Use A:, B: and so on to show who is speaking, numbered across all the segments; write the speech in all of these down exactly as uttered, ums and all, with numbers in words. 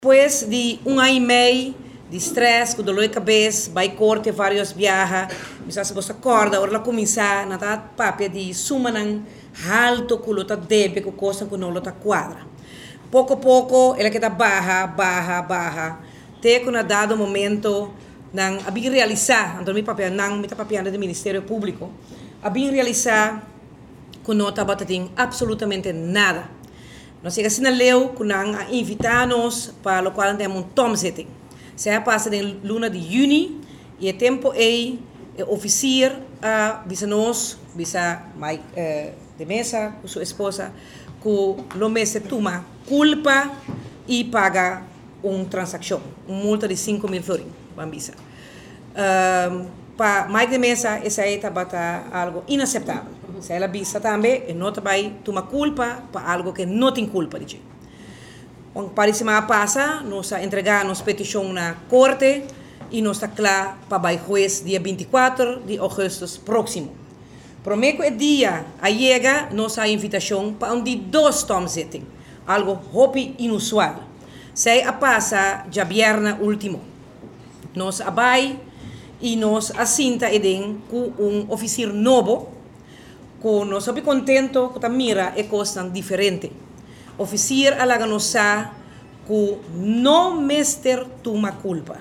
A: Depois de um ano e meio de estresse, com dor de cabeça, vai corte vários viagens, mas se você acorda, ora começar a dar papel de sumanan alto que o debe, que coisa que não está quadra. Pouco a pouco, ela queda barra, barra, barra, até que na dado momento, não a bem realizar, então meu papel não me está papel do Ministério Público, a bem realizar que não está batendo absolutamente nada. Nós chegamos a leu que não invitar-nos para o qual temos um tom setting. Se passa em luna de junho e é tempo aí oficiar a bisa nós, bisa Mike eh, de mesa, com sua esposa, que o mês toma culpa e paga uma transação, uma multa de cinco mil florins, bambisa. Um, para Mike de mesa, essa aí está algo inaceitável. Se ela bisa também, e não vai tomar culpa para algo que não tem culpa de gente. Quando parece que passa, nós entregamos nossa petição na corte e nós está claro para o juiz dia vinte e quatro de agosto próximo. Prometo que dia a chega nossa invitação para um de dois tom setting, algo hopi inusual. Se a passa já viernes último, nós abai e nós assinta eden com um oficial novo, que nós somos contentos que mira é coisa diferente. Oficial alaga nos que não mestre toma culpa.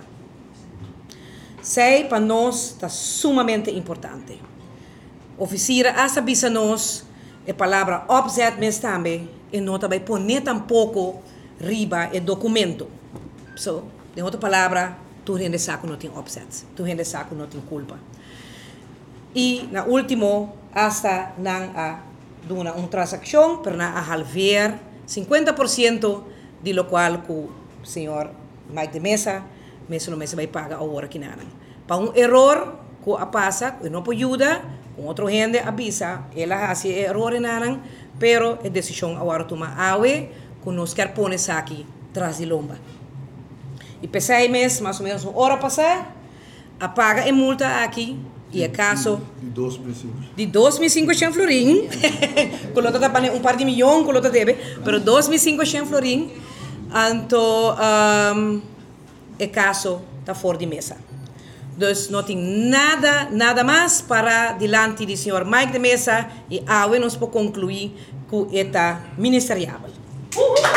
A: Sei para nós está sumamente importante. Oficial asa bisa nós a palavra opzet mes também e não também poner tampouco riba e documento. So, de outra palavra, tu rende saco não tem opzet, tu rende saco não tem culpa. E na último hasta nang a duna uma transação para na a halver cinquenta por cento de lo qual o senhor Mike de Mesa, Mesa no Mesa vai pagar a hora que nanan. Para um erro que a passa, que não pode ajudar, com outro gente avisa, ela hace erro nanan, pero a decisão agora toma awe, que nos quer pôr aqui tras de lomba. E pensei mês, mais ou menos uma hora passar, a paga e multa aqui. E é caso
B: de dois mil e cinco.
A: De dois mil e cinquentos florins. Colota tá para um par de milhões, colota deve, pero dois mil e cinquentos florins. Então, um, é caso tá fora de mesa. Então, não tem nada, nada mais para diante do senhor Mike de Mesa e a nos por concluir que está ministeriável.